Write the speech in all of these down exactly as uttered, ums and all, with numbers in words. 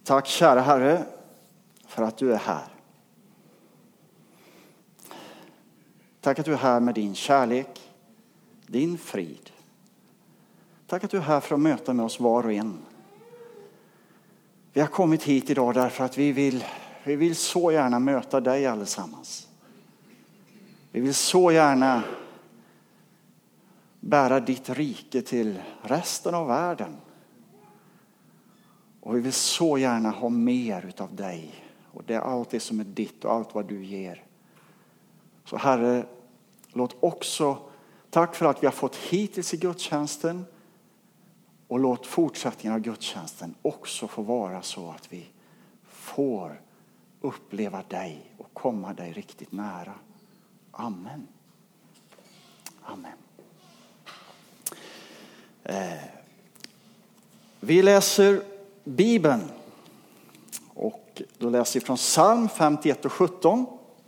Tack kära Herre för att du är här. Tack att du är här med din kärlek, din frid. Tack att du är här för att möta med oss var och en. Vi har kommit hit idag därför att vi vill, vi vill så gärna möta dig allesammans. Vi vill så gärna bära ditt rike till resten av världen. Och vi vill så gärna ha mer utav dig. Och det är allt det som är ditt och allt vad du ger. Så Herre, låt också, tack för att vi har fått hittills i gudstjänsten. Och låt fortsättningen av gudstjänsten också få vara så att vi får uppleva dig och komma dig riktigt nära. Amen. Amen. Eh, vi läser Bibeln. Och då läser vi från Psalm femtioett och sjutton.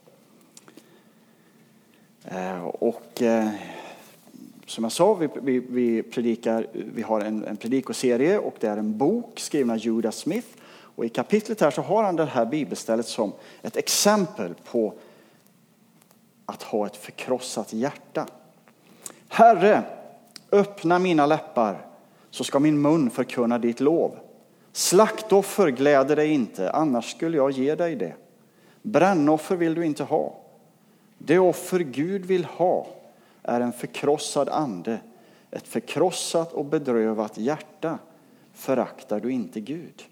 Eh, och eh, som jag sa, vi, vi, vi predikar, vi har en, en predikoserie och det är en bok skriven av Judah Smith. Och i kapitlet här så har han det här bibelstället som ett exempel på att ha ett förkrossat hjärta. Herre, öppna mina läppar så ska min mun förkunna ditt lov. Slaktoffer gläder dig inte, annars skulle jag ge dig det. Brännoffer vill du inte ha. Det offer Gud vill ha är en förkrossad ande. Ett förkrossat och bedrövat hjärta föraktar du inte Gud.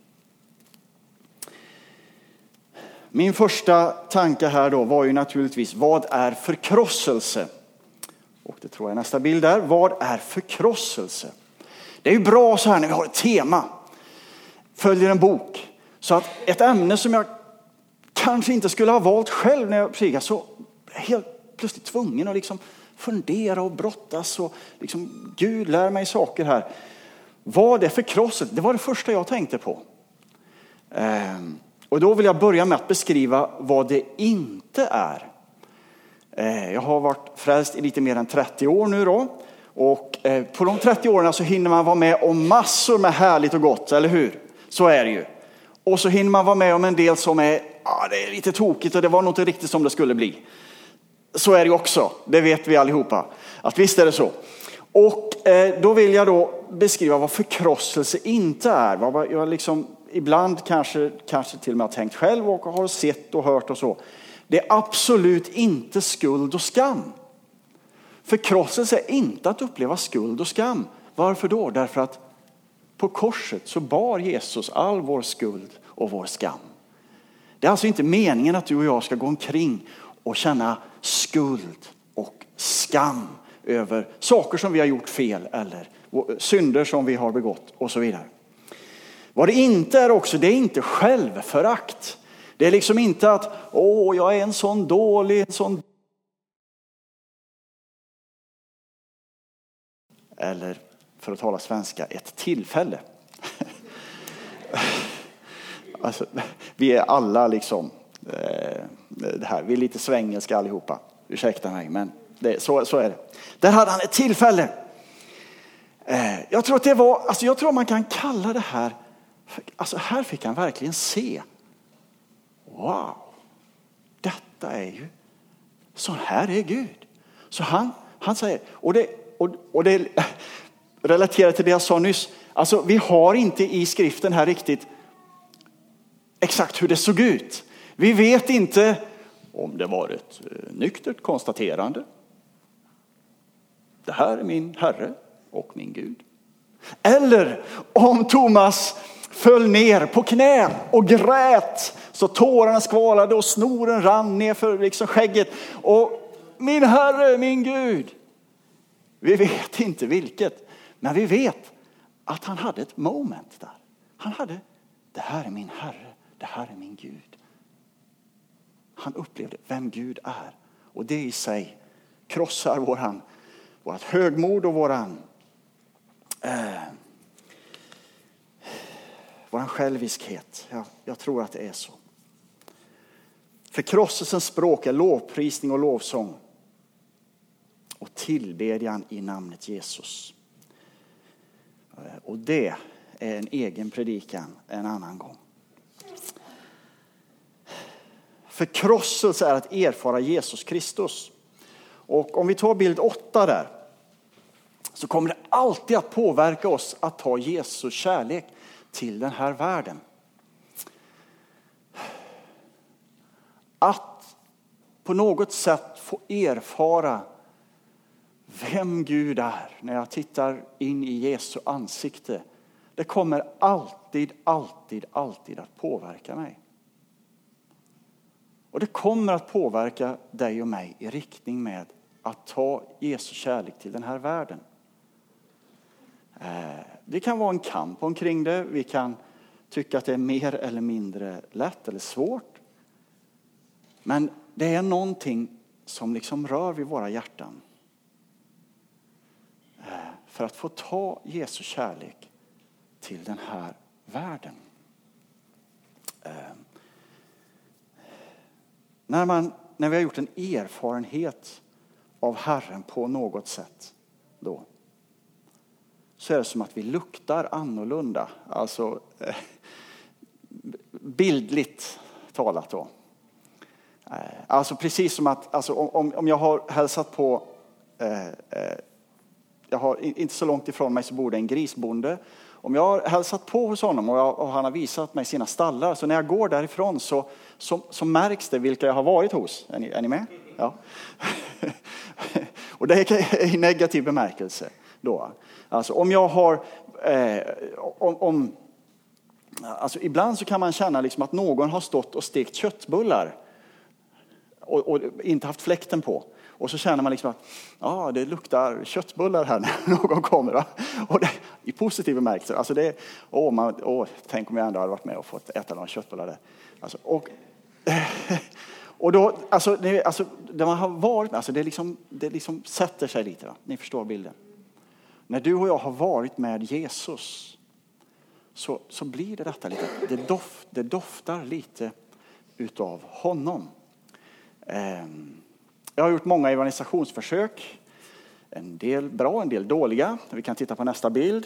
Min första tanke här då var ju naturligtvis, vad är förkrosselse? Och det tror jag är nästa bild där. Vad är förkrosselse? Det är ju bra så här när vi har ett tema. Följer en bok. Så att ett ämne som jag kanske inte skulle ha valt själv när jag predikar, så är jag helt plötsligt tvungen att liksom fundera och brottas. Och liksom, Gud lär mig saker här. Vad är förkrosselse? Det var det första jag tänkte på. Ehm. Och då vill jag börja med att beskriva vad det inte är. Jag har varit frälst i lite mer än trettio år nu då. Och på de trettio åren så hinner man vara med om massor med härligt och gott, eller hur? Så är det ju. Och så hinner man vara med om en del som är, ja, det är lite tokigt och det var nog inte riktigt som det skulle bli. Så är det ju också, det vet vi allihopa. Att visst är det så. Och då vill jag då beskriva vad förkrosselse inte är. Vad jag liksom ibland kanske, kanske till och med har tänkt själv och har sett och hört och så. Det är absolut inte skuld och skam. Förkrosselse är inte att uppleva skuld och skam. Varför då? Därför att på korset så bar Jesus all vår skuld och vår skam. Det är alltså inte meningen att du och jag ska gå omkring och känna skuld och skam över saker som vi har gjort fel eller synder som vi har begått och så vidare. Vad det inte är också, det är inte självförakt. Det är liksom inte att, åh, jag är en sån dålig, en sån... Eller, för att tala svenska, ett tillfälle. Alltså, vi är alla liksom, eh, det här, vi är lite svängelska allihopa. Ursäkta mig, men det, så, så är det. Där hade han ett tillfälle. Eh, jag tror att det var, alltså jag tror man kan kalla det här, alltså här fick han verkligen se. Wow, detta är ju, så här är Gud. Så han, han säger, och det, och, och det relaterar till det jag sa nyss. Alltså vi har inte i skriften här riktigt exakt hur det såg ut. Vi vet inte om det var ett nyktert konstaterande. Det här är min Herre och min Gud. Eller om Thomas föll ner på knä och grät så tårarna skvalade och snoren rann ner för liksom skägget. Och min Herre, min Gud. Vi vet inte vilket, men vi vet att han hade ett moment där. Han hade, det här är min Herre, det här är min Gud. Han upplevde vem Gud är. Och det i sig krossar våran, vårat högmod och våran eh, våran själviskhet. Ja, jag tror att det är så. Förkrosselsens språk är lovprisning och lovsång. Och tillbedjan i namnet Jesus. Och det är en egen predikan en annan gång. Förkrosselse är att erfara Jesus Kristus. Och om vi tar bild åtta där, så kommer det alltid att påverka oss att ta Jesus kärlek till den här världen. Att på något sätt få erfara vem Gud är när jag tittar in i Jesu ansikte. Det kommer alltid, alltid, alltid att påverka mig. Och det kommer att påverka dig och mig i riktning med att ta Jesu kärlek till den här världen. Det kan vara en kamp omkring det. Vi kan tycka att det är mer eller mindre lätt eller svårt. Men det är någonting som liksom rör vid våra hjärtan. För att få ta Jesu kärlek till den här världen. När, man, när vi har gjort en erfarenhet av Herren på något sätt då, så är det som att vi luktar annorlunda. Alltså eh, bildligt talat då. Eh, alltså precis som att alltså, om, om jag har hälsat på, eh, eh, jag har inte så långt ifrån mig så bor det en grisbonde. Om jag har hälsat på hos honom och, jag, och han har visat mig sina stallar, så när jag går därifrån så, så, så märks det vilka jag har varit hos. Är ni, är ni med? Ja. Och det är i negativ bemärkelse då. Alltså om jag har, eh, om, om, alltså ibland så kan man känna liksom att någon har stått och stekt köttbullar och, och inte haft fläkten på. Och så känner man liksom att ja, det luktar köttbullar här när någon kommer. Va? Och det, i positiv bemärkelse. Alltså det, åh, man, åh, tänk om jag ändå hade varit med och fått äta några köttbullar där. Alltså, och, och då, alltså, det, alltså, det man har varit med, alltså det, liksom, det liksom sätter sig lite. Va? Ni förstår bilden. När du och jag har varit med Jesus så, så blir det detta lite, det, doft, det doftar lite utav honom. Eh, jag har gjort många evangelisationsförsök. En del bra, en del dåliga. Vi kan titta på nästa bild.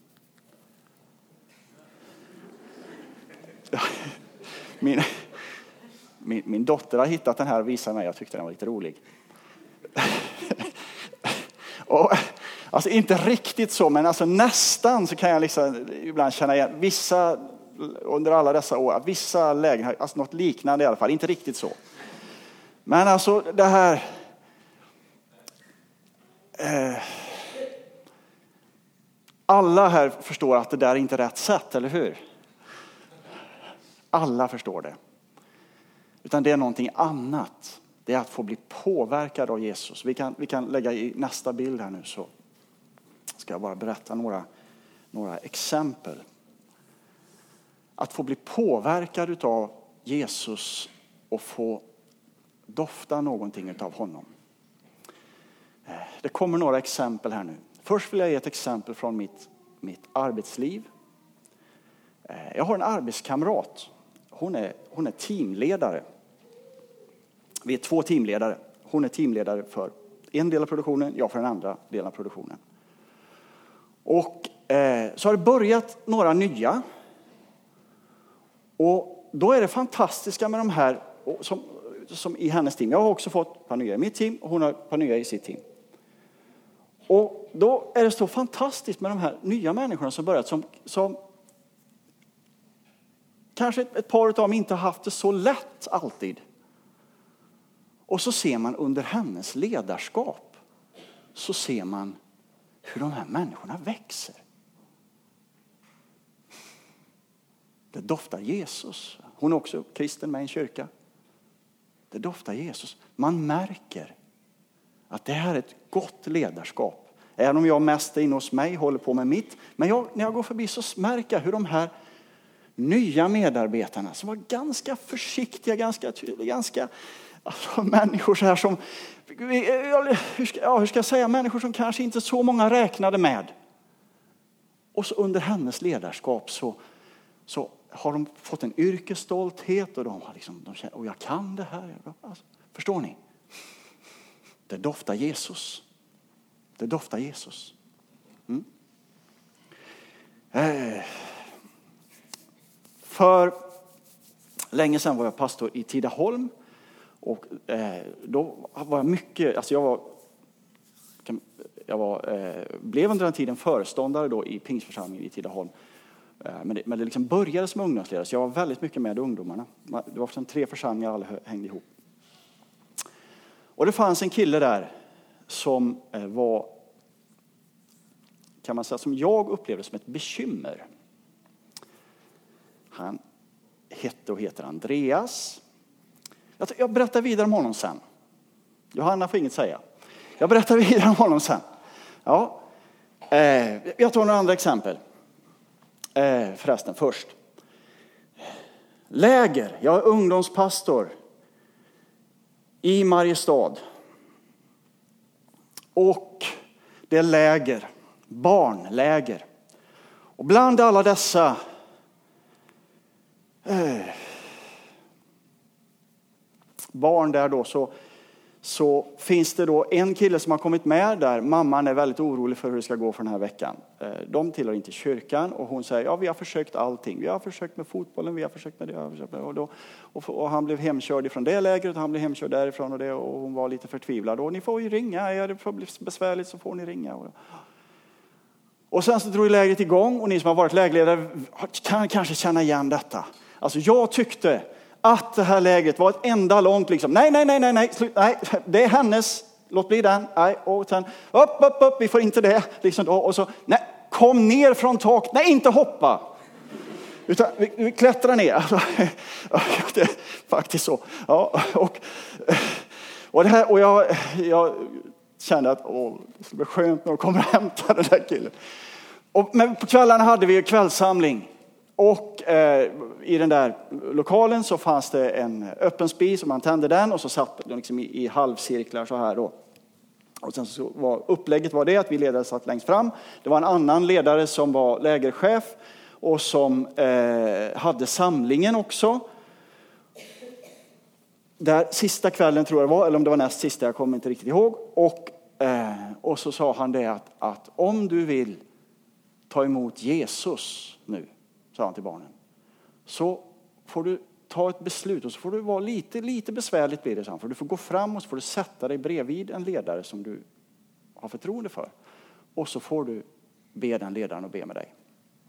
Min, min, min dotter har hittat den här och visat mig. Jag tyckte den var lite rolig. och, alltså inte riktigt så, men alltså nästan så kan jag liksom ibland känna igen vissa under alla dessa år, att vissa lägen, alltså något liknande i alla fall, inte riktigt så. Men alltså det här eh, alla här förstår att det där är inte rätt sätt, eller hur? Alla förstår det. Utan det är någonting annat. Det är att få bli påverkad av Jesus. Vi kan, vi kan lägga i nästa bild här nu, så ska jag bara berätta några, några exempel. Att få bli påverkad av Jesus och få dofta någonting av honom. Det kommer några exempel här nu. Först vill jag ge ett exempel från mitt, mitt arbetsliv. Jag har en arbetskamrat. Hon är, hon är teamledare. Vi är två teamledare. Hon är teamledare för en del av produktionen, jag för den andra delen av produktionen. Och eh, så har det börjat några nya. Och då är det fantastiska med de här som, som i hennes team. Jag har också fått ett par nya i mitt team och hon har ett par nya i sitt team. Och då är det så fantastiskt med de här nya människorna som börjat som, som kanske ett, ett par av dem inte har haft det så lätt alltid. Och så ser man under hennes ledarskap, så ser man hur de här människorna växer. Det doftar Jesus. Hon är också kristen med i en kyrka. Det doftar Jesus. Man märker att det här är ett gott ledarskap. Även om jag mest är inne hos mig, håller på med mitt. Men jag, när jag går förbi så märker jag hur de här nya medarbetarna, som var ganska försiktiga, ganska tydliga, ganska alltså, människor så här som, hur ska, ja, hur ska jag säga, människor som kanske inte så många räknade med. Och så under hennes ledarskap så, så har de fått en yrkesstolthet och de har liksom, de känner, och jag kan det här. Alltså, förstår ni? Det doftar Jesus. Det doftar Jesus. Mm. Eh. För länge sedan var jag pastor i Tidaholm. Och eh, då var jag mycket, alltså jag var, jag var, eh, blev under den tiden föreståndare då i Pingstförsamlingen i Tidaholm. Eh, men, det, men det liksom började som ungdomsledare, så jag var väldigt mycket med ungdomarna. Det var som tre församlingar, alla hängde ihop. Och det fanns en kille där som eh, var, kan man säga, som jag upplevde som ett bekymmer. Han hette och heter Andreas. Jag, jag berättar vidare om honom sen. Johanna får inget säga. Jag berättar vidare om honom sen. Ja. Eh, jag tar några andra exempel. Eh, förresten först. Läger. Jag är ungdomspastor i Mariestad. Och det är läger. Barnläger. Och bland alla dessa eh, barn där då så, så finns det då en kille som har kommit med där. Mamman är väldigt orolig för hur det ska gå för den här veckan. De tillhör inte kyrkan och hon säger, ja vi har försökt allting. Vi har försökt med fotbollen, vi har försökt med det. Har försökt med det. Och, då, och, och han blev hemkörd ifrån det lägret och han blev hemkörd därifrån och det. Och hon var lite förtvivlad. Och ni får ju ringa, är det besvärligt så får ni ringa. Och, och sen så drog lägret igång och ni som har varit lägerledare kan kanske känna igen detta. Alltså jag tyckte att det här lägret var ett enda långt liksom, nej, nej, nej, nej, nej, slut, nej, det är hennes, låt bli den, nej, och sen, upp, upp, upp, vi får inte det, liksom då, och så, nej, kom ner från tak, nej, inte hoppa, utan vi, vi klättrar ner, alltså, det är faktiskt så, ja, och, och det här, och jag, jag kände att, åh, det skulle bli skönt när de kommer och hämtar den där killen, och, men på kvällarna hade vi kvällssamling. Och eh, i den där lokalen så fanns det en öppen spis och man tände den och så satt de liksom i, i halvcirklar så här då. Och sen så var upplägget var det att vi ledare satt längst fram. Det var en annan ledare som var lägerchef och som eh, hade samlingen också. Där sista kvällen tror jag det var, eller om det var näst sista, jag kommer inte riktigt ihåg. Och, eh, och så sa han det att, att om du vill ta emot Jesus nu, sa han till barnen, så får du ta ett beslut och så får du vara lite, lite besvärligt blir det, så för du får gå fram och så får du sätta dig bredvid en ledare som du har förtroende för. Och så får du be den ledaren och be med dig.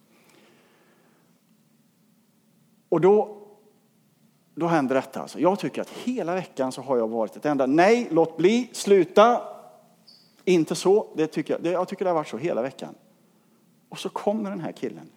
Och då, då händer detta. Alltså. Jag tycker att hela veckan så har jag varit ett enda, nej, låt bli, sluta, inte så. Det tycker jag, det, jag tycker det har varit så hela veckan. Och så kommer den här killen.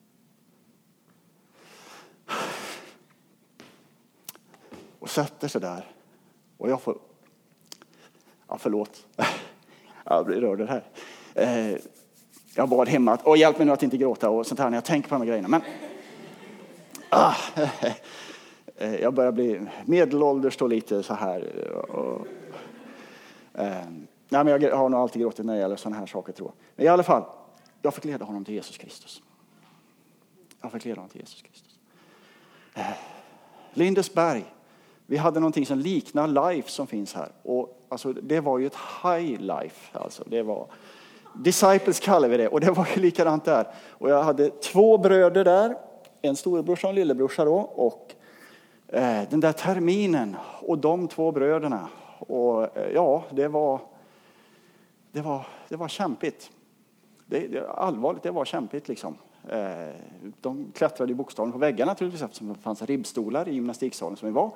Och sätter sig där. Och jag får... Ja, förlåt. Jag blir rörd här. Eh, jag bad hemma att... Åh, hjälp mig nu att inte gråta och sånt här när jag tänker på de här grejerna. Men... Ah, eh, jag börjar bli medelålders då lite så här. Och, eh, nej, men jag har nog alltid gråtit när det gäller sådana här saker, tror jag. Men i alla fall, jag fick leda honom till Jesus Kristus. Jag fick leda honom till Jesus Kristus. Eh, Lindesberg. Vi hade någonting som liknar life som finns här. Och alltså, det var ju ett high life. Alltså, det var, disciples kallar vi det. Och det var ju likadant där. Och jag hade två bröder där. En storebrorsa och en lillebrorsa då. Och eh, den där terminen. Och de två bröderna. Och eh, ja, det var, det var, det var kämpigt. Det, det, allvarligt, det var kämpigt liksom. Eh, de klättrade i bokstaven på väggarna naturligtvis eftersom det fanns ribbstolar i gymnastiksalen som vi var.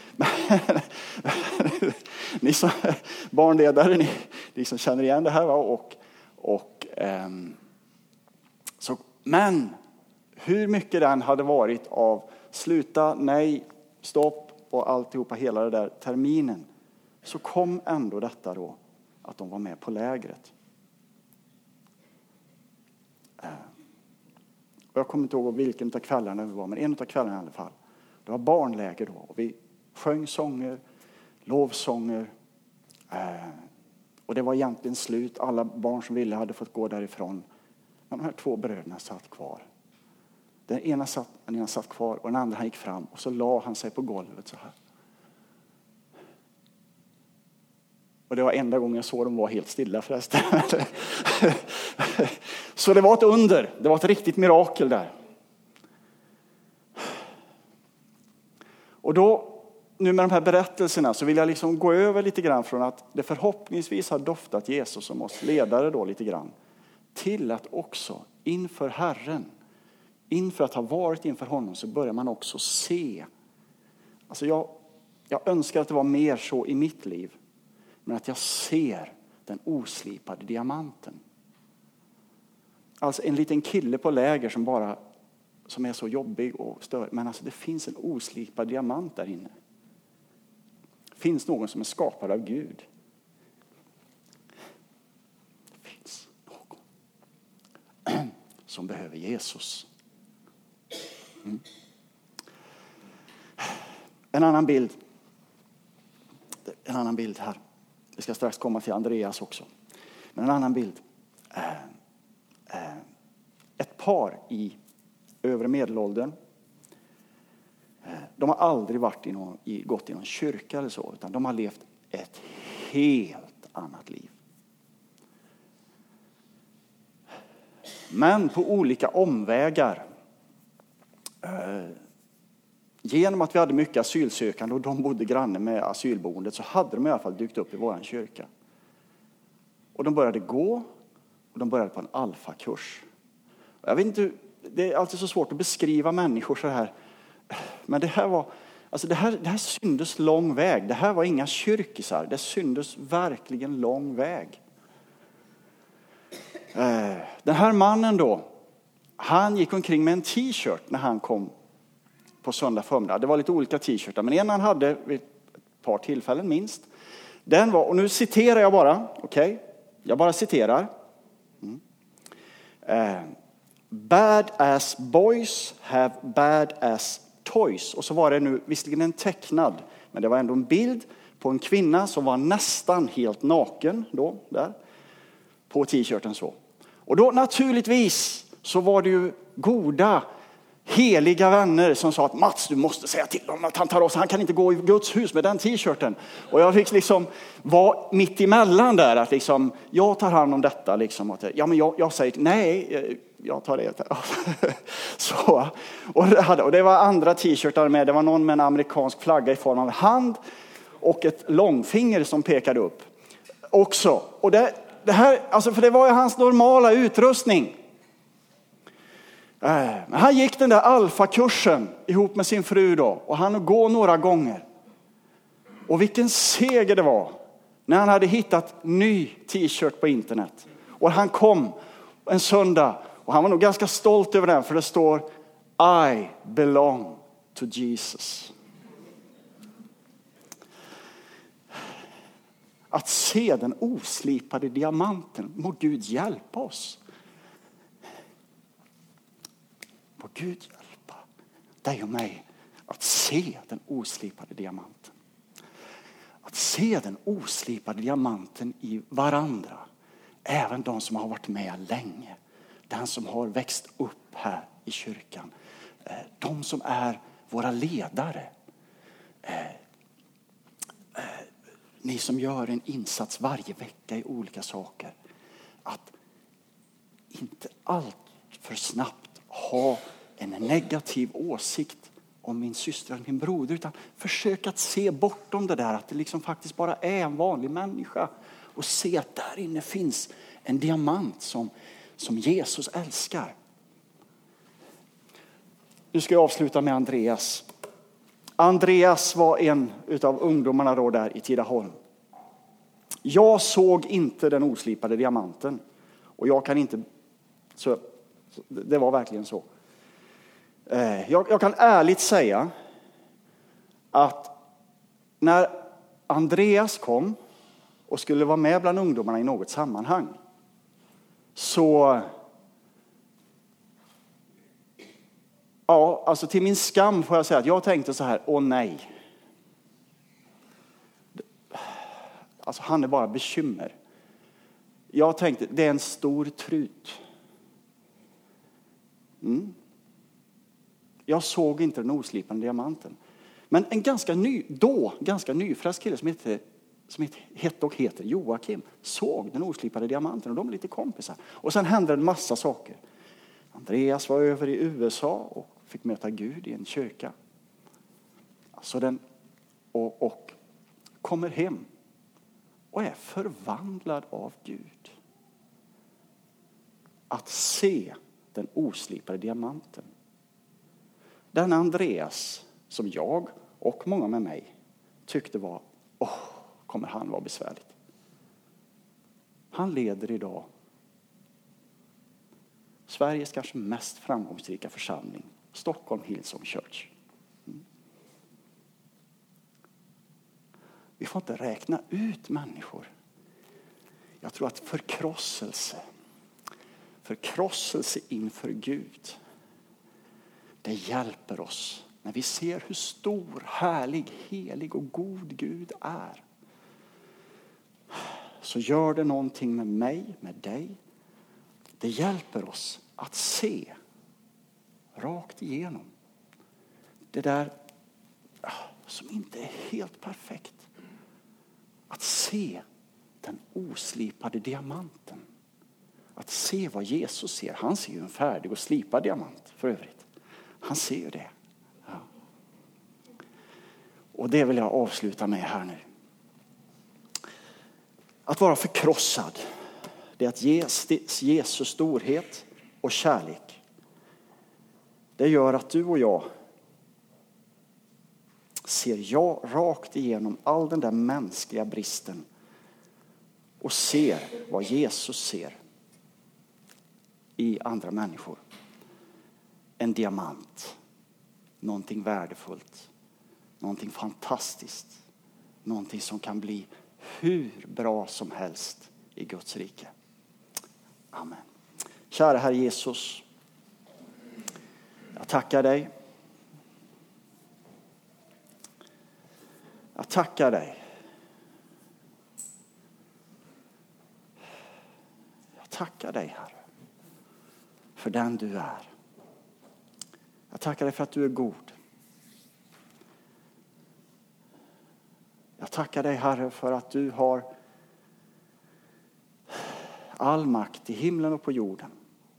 Ni som barnledare, ni, ni som känner igen det här va? Och, och, ehm, så, men hur mycket den hade varit av sluta, nej, stopp och alltihopa hela det där terminen, så kom ändå detta då att de var med på lägret. Ehm. Jag kommer inte ihåg vilken av kvällarna det var, men en av kvällarna i alla fall. Det var barnläger då. Och vi sjöng sånger, lovsånger. Eh, och det var egentligen slut. Alla barn som ville hade fått gå därifrån. Men de här två bröderna satt kvar. Den ena satt, den ena satt kvar och den andra han gick fram. Och så la han sig på golvet så här. Och det var enda gången jag såg dem var helt stilla förresten. Så det var ett under. Det var ett riktigt mirakel där. Och då, nu med de här berättelserna, så vill jag liksom gå över lite grann från att det förhoppningsvis har doftat Jesus som oss ledare då lite grann, till att också inför Herren, inför att ha varit inför honom, så börjar man också se. Alltså jag, jag önskar att det var mer så i mitt liv, men att jag ser den oslipade diamanten. Alltså en liten kille på läger som bara som är så jobbig och stör, men alltså det finns en oslipad diamant där inne. Det finns någon som är skapad av Gud. Det finns någon som behöver Jesus. Mm. En annan bild. En annan bild här. Vi ska strax komma till Andreas också. Men en annan bild. Eh, eh, ett par i övre medelåldern. Eh, de har aldrig varit i någon, i, gått i någon kyrka eller så. Utan de har levt ett helt annat liv. Men på olika omvägar. Eh, genom att vi hade mycket asylsökande och de bodde granne med asylboendet, så hade de i alla fall dykt upp i våran kyrka. Och de började gå och de började på en alfakurs. Jag vet inte, det är alltid så svårt att beskriva människor så här. Men det här var, alltså det här, det här syndes lång väg. Det här var inga kyrkisar. Det syndes verkligen lång väg. Den här mannen då, han gick omkring med en t-shirt när han kom på söndag förmiddag. Det var lite olika t-shirtar, men en han hade vid ett par tillfällen minst. Den var, och nu citerar jag bara, okej? Okay? Jag bara citerar. Mm. Uh, bad as boys have bad as toys. Och så var det nu visserligen en tecknad, men det var ändå en bild på en kvinna som var nästan helt naken då, där, på t-shirten så. Och då naturligtvis så var det ju goda, heliga vänner som sa att Mats, du måste säga till honom att han tar oss. Han kan inte gå i Guds hus med den t-shirten. Och jag fick liksom vara mitt emellan där. Att liksom, jag tar hand om detta. Liksom, att, ja, men jag, jag säger nej, jag tar det. Så, och, det hade, och det var andra t-shirtar med. Det var någon med en amerikansk flagga i form av hand. Och ett långfinger som pekade upp. Också. Och det, det här, alltså för det var ju hans normala utrustning. Men han gick den där alfakursen ihop med sin fru då. Och han gå några gånger. Och vilken seger det var. När han hade hittat ny t-shirt på internet. Och han kom en söndag. Och han var nog ganska stolt över den. För det står I belong to Jesus. Att se den oslipade diamanten. Må Gud hjälpa oss. Må Gud hjälpa dig och mig att se den oslipade diamanten. Att se den oslipade diamanten i varandra. Även de som har varit med länge. Den som har växt upp här i kyrkan. De som är våra ledare. Ni som gör en insats varje vecka i olika saker. Att inte allt för snabbt ha en negativ åsikt om min syster eller min broder. Utan försök att se bortom det där. Att det liksom faktiskt bara är en vanlig människa. Och se att där inne finns en diamant som, som Jesus älskar. Nu ska jag avsluta med Andreas. Andreas var en utav ungdomarna då där i Tidaholm. Jag såg inte den oslipade diamanten. Och jag kan inte... Så, det var verkligen så. Jag, jag kan ärligt säga att när Andreas kom och skulle vara med bland ungdomarna i något sammanhang, så ja, alltså till min skam får jag säga att jag tänkte så här: åh nej. Alltså han är bara bekymmer. Jag tänkte, det är en stor trut. Mm. Jag såg inte den oslipande diamanten. Men en ganska ny, då ganska nyfräst kille som hette, som hette och heter Joakim såg den oslipade diamanten och de blev lite kompisar. Och sen hände en massa saker. Andreas var över i U S A och fick möta Gud i en kyrka. Så den, och, och kommer hem och är förvandlad av Gud. Att se den oslipade diamanten. Den Andreas som jag och många med mig tyckte var, åh, kommer han vara besvärligt. Han leder idag Sveriges kanske mest framgångsrika församling, Stockholm Hillsong Church. Mm. Vi får inte räkna ut människor. Jag tror att förkrosselse, förkrosselse inför Gud, det hjälper oss när vi ser hur stor, härlig, helig och god Gud är. Så gör det någonting med mig, med dig. Det hjälper oss att se rakt igenom det där som inte är helt perfekt. Att se den oslipade diamanten. Att se vad Jesus ser. Han ser ju en färdig och slipad diamant för övrigt. Han ser ju det. Ja. Och det vill jag avsluta med här nu. Att vara förkrossad, det är att ge Jesus storhet och kärlek. Det gör att du och jag ser jag rakt igenom all den där mänskliga bristen och ser vad Jesus ser i andra människor. En diamant, någonting värdefullt, någonting fantastiskt, någonting som kan bli hur bra som helst i Guds rike. Amen. Kära Herre Jesus, jag tackar dig. Jag tackar dig. Jag tackar dig, Herre, för den du är. Jag tackar dig för att du är god. Jag tackar dig, Herre, för att du har all makt i himlen och på jorden.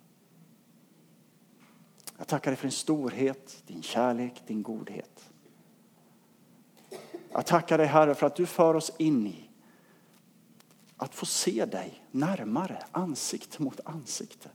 Jag tackar dig för din storhet, din kärlek, din godhet. Jag tackar dig, Herre, för att du för oss in i att få se dig närmare, ansikte mot ansikte.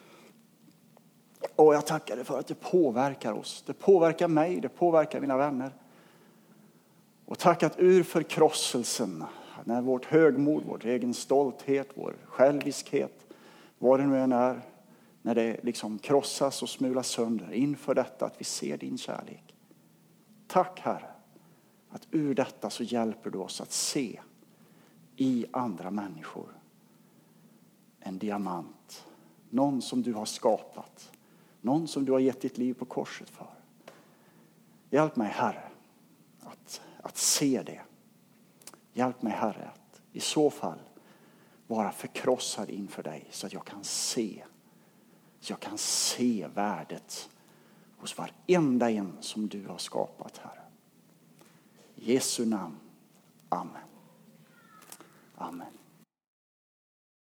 Och jag tackar dig för att det påverkar oss. Det påverkar mig, det påverkar mina vänner. Och tack att ur förkrosselsen, när vårt högmod, vår egen stolthet, vår själviskhet, vad det nu än är, när det liksom krossas och smulas sönder inför detta, att vi ser din kärlek. Tack, Herre, att ur detta så hjälper du oss att se i andra människor en diamant. Någon som du har skapat. Någon som du har gett ditt liv på korset för. Hjälp mig, Herre, att, att se det. Hjälp mig, Herre, att i så fall vara förkrossad inför dig så att jag kan se. Så jag kan se värdet hos varenda en som du har skapat, Herre. I Jesu namn. Amen. Amen.